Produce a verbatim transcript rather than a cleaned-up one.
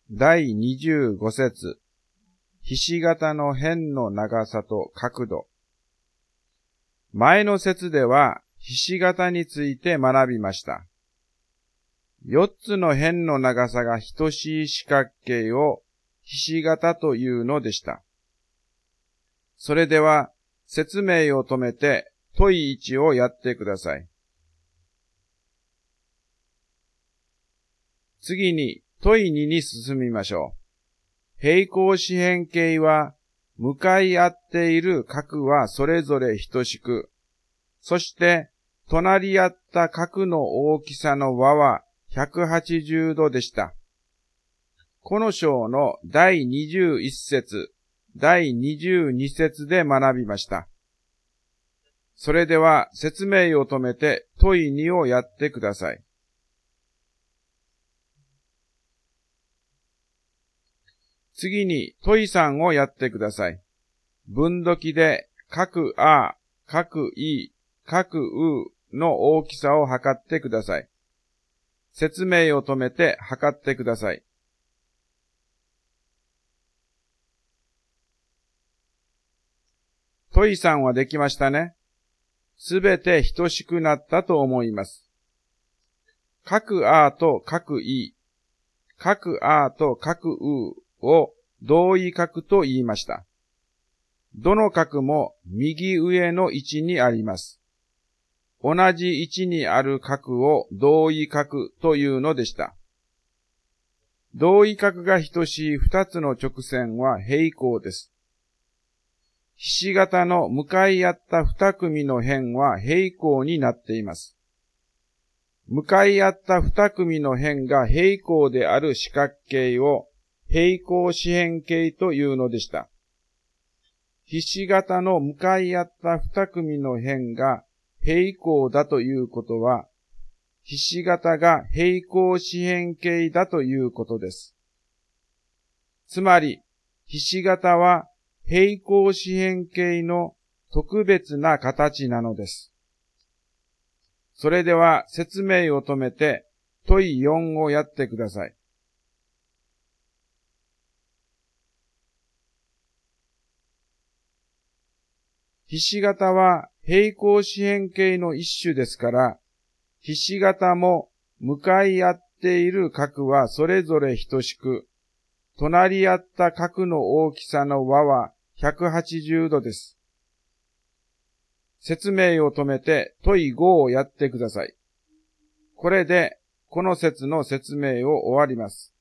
だいにじゅうご節、ひし形の辺の長さと角度。前の節では、ひし形について学びました。四つの辺の長さが等しい四角形をひし形というのでした。それでは、説明を止めて、問いいちをやってください。次に、問いにに進みましょう。平行四辺形は、向かい合っている角はそれぞれ等しく、そして、隣り合った角の大きさの和はひゃくはちじゅうどでした。この章のだいにじゅういち節、だいにじゅうに節で学びました。それでは説明を止めて問いにをやってください。次に問いさんをやってください。分度器で角 あ、角 い、角 うの大きさを測ってください。説明を止めて測ってください。問いさんはできましたね。すべて等しくなったと思います。角 あ と角 い、角 あ と角 うを同位角と言いました。どの角も右上の位置にあります。同じ位置にある角を同位角というのでした。同位角が等しい二つの直線は平行です。ひし形の向かい合った二組の辺は平行になっています。向かい合った二組の辺が平行である四角形を平行四辺形というのでした。ひし形の向かい合った二組の辺が平行だということは、ひし形が平行四辺形だということです。つまり、ひし形は平行四辺形の特別な形なのです。それでは説明を止めて問いよんをやってください。ひし形は平行四辺形の一種ですから、ひし形も向かい合っている角はそれぞれ等しく、隣り合った角の大きさの和はひゃくはちじゅうどです。説明を止めて問いごをやってください。これでこの節の説明を終わります。